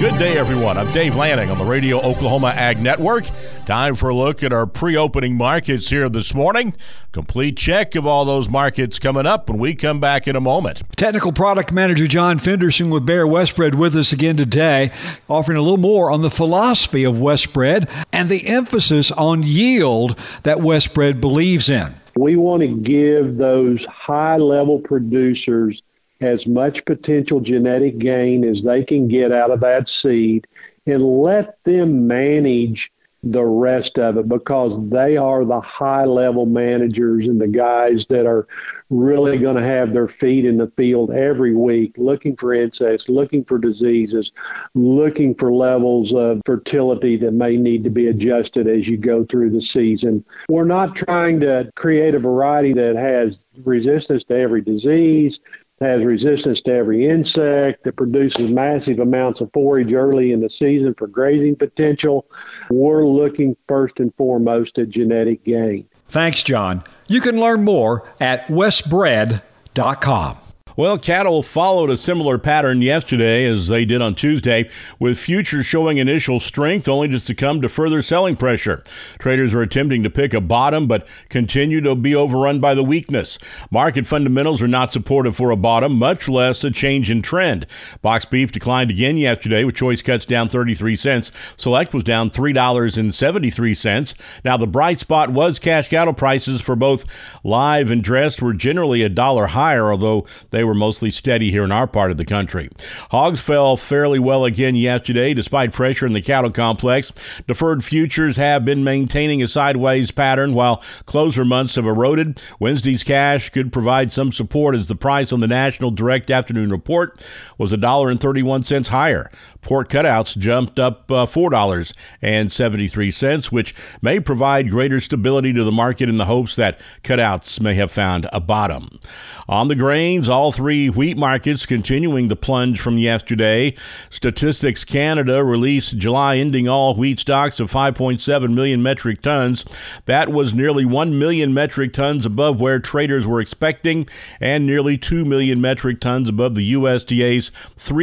Good day, everyone. I'm Dave Lanning on the Radio Oklahoma Ag Network. Time for a look at our pre-opening markets here this morning. Complete check of all those markets coming up when we come back in a moment. Technical Product Manager John Fenderson with Bayer Westbred with us again today, offering a little more on the philosophy of Westbred and the emphasis on yield that Westbred believes in. We want to give those high-level producers as much potential genetic gain as they can get out of that seed and let them manage the rest of it, because they are the high-level managers and the guys that are really going to have their feet in the field every week, looking for insects, looking for diseases, looking for levels of fertility that may need to be adjusted as you go through the season. We're not trying to create a variety that has resistance to every disease, has resistance to every insect, that produces massive amounts of forage early in the season for grazing potential. We're looking first and foremost at genetic gain. Thanks, John. You can learn more at westbred.com. Well, cattle followed a similar pattern yesterday as they did on Tuesday, with futures showing initial strength only to succumb to further selling pressure. Traders are attempting to pick a bottom but continue to be overrun by the weakness. Market fundamentals are not supportive for a bottom, much less a change in trend. Box beef declined again yesterday, with choice cuts down 33 cents. Select was down $3.73. Now, the bright spot was cash cattle prices for both live and dressed were generally $1 higher, although they were mostly steady here in our part of the country. Hogs fell fairly well again yesterday, despite pressure in the cattle complex. Deferred futures have been maintaining a sideways pattern while closer months have eroded. Wednesday's cash could provide some support as the price on the National Direct Afternoon Report was $1.31 higher. Pork cutouts jumped up $4.73, which may provide greater stability to the market in the hopes that cutouts may have found a bottom. On the grains, all three wheat markets continuing the plunge from yesterday. Statistics Canada released July ending all wheat stocks of 5.7 million metric tons. That was nearly 1 million metric tons above where traders were expecting and nearly 2 million metric tons above the USDA's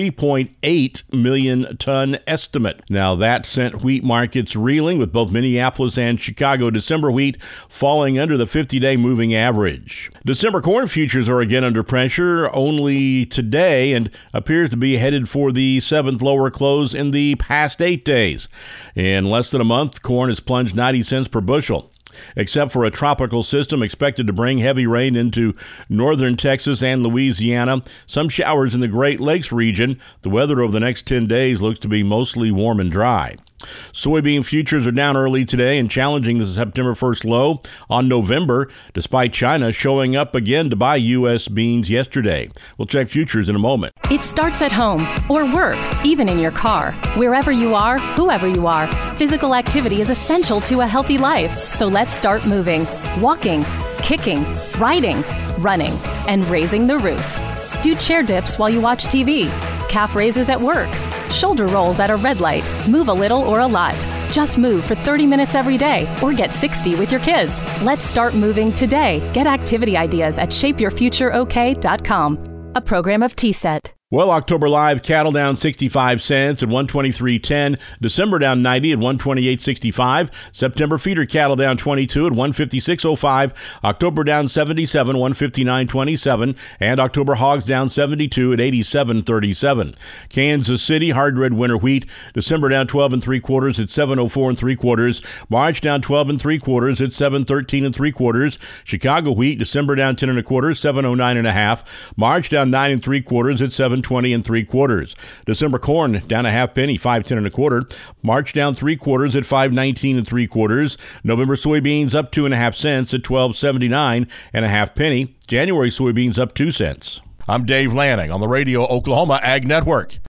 3.8 million ton estimate. Now that sent wheat markets reeling, with both Minneapolis and Chicago December wheat falling under the 50-day moving average. December corn futures are again under pressure only today and appears to be headed for the seventh lower close in the past 8 days. In less than a month, corn has plunged 90 cents per bushel. Except for a tropical system expected to bring heavy rain into northern Texas and Louisiana, some showers in the Great Lakes region, the weather over the next 10 days looks to be mostly warm and dry. Soybean futures are down early today and challenging the September 1st low on November, despite China showing up again to buy U.S. beans yesterday. We'll check futures in a moment. It starts at home or work, even in your car. Wherever you are, whoever you are, physical activity is essential to a healthy life. So let's start moving, walking, kicking, riding, running, and raising the roof. Do chair dips while you watch TV, calf raises at work, shoulder rolls at a red light. Move a little or a lot. Just move for 30 minutes every day or get 60 with your kids. Let's start moving today. Get activity ideas at shapeyourfutureok.com. A program of T-Set. Well, October live cattle down 65 cents at 123.10. December down 90 at 128.65. September feeder cattle down 22 at 156.05. October down 77, 159.27. And October hogs down 72 at 87.37. Kansas City hard red winter wheat. December down 12 3/4 at 704 3/4. March down 12 3/4 at 713 3/4. Chicago wheat December down 10 1/4, 709 1/2. March down 9 3/4 at 720 3/4. December corn down a half penny, 510 1/4. March down 3/4 at 519 3/4. November soybeans up 2.5 cents at 12.79 1/2 penny. January soybeans up 2 cents. I'm Dave Lanning on the Radio Oklahoma Ag Network.